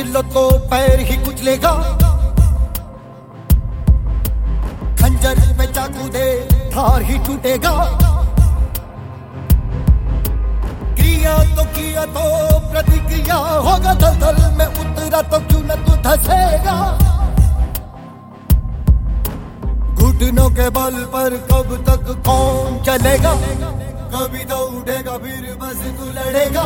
लो तो पैर ही कुचलेगा, खंजर पे चाकू दे धार ही टूटेगा। क्रिया तो किया तो प्रतिक्रिया होगा, दलदल में उतरा तो क्यों न तू धसेगा। घुटनों के बल पर कब तक कौन चलेगा, कभी तो उठेगा फिर बस तू लड़ेगा।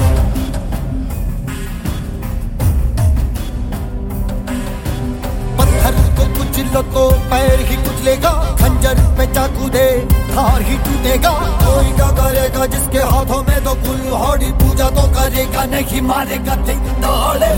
पत्थर को कुचलो तो पैर ही कुचलेगा, खंजर पे चाकू दे धार ही टूटेगा। कोई क्या करेगा जिसके हाथों में तो कुल्हाड़ी, पूजा तो करेगा नहीं मारेगा दिन दौड़े।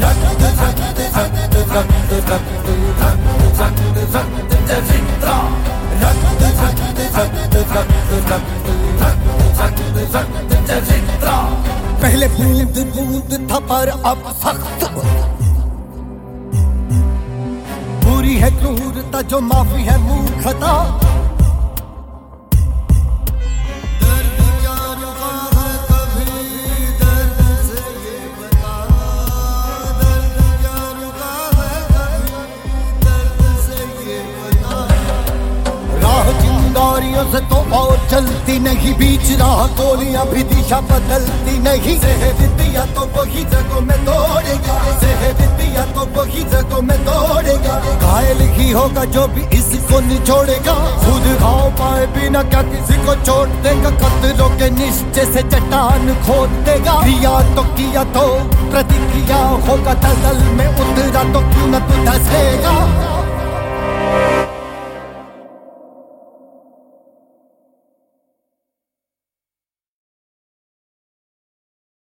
पहले बूंद बूंद था पर अब सख्त, बुरी है क्रूरता जो माफी है मूर्खता। दर्द क्या रुका है कभी, दर्द से ये बता। दर्द क्या रुका है कभी, दर्द से ये बता। राह चिंगारियों से तो और चलती नहीं, बीच राह गोलियां भी दिशा बदलती नहीं। दिया तो वही जगहों में दौड़ेगा, दिया तो वही जगहों में दौड़ेगा। घायल ही होगा जो भी इसको निचोड़ेगा, खुद घाव पाए बिना क्या किसी को चोट देगा। कतलों के निश्चय से चट्टान खोद देगा। किया तो प्रतिक्रिया होगा, दलदल में उतरा तो क्यों न तू धसेगा।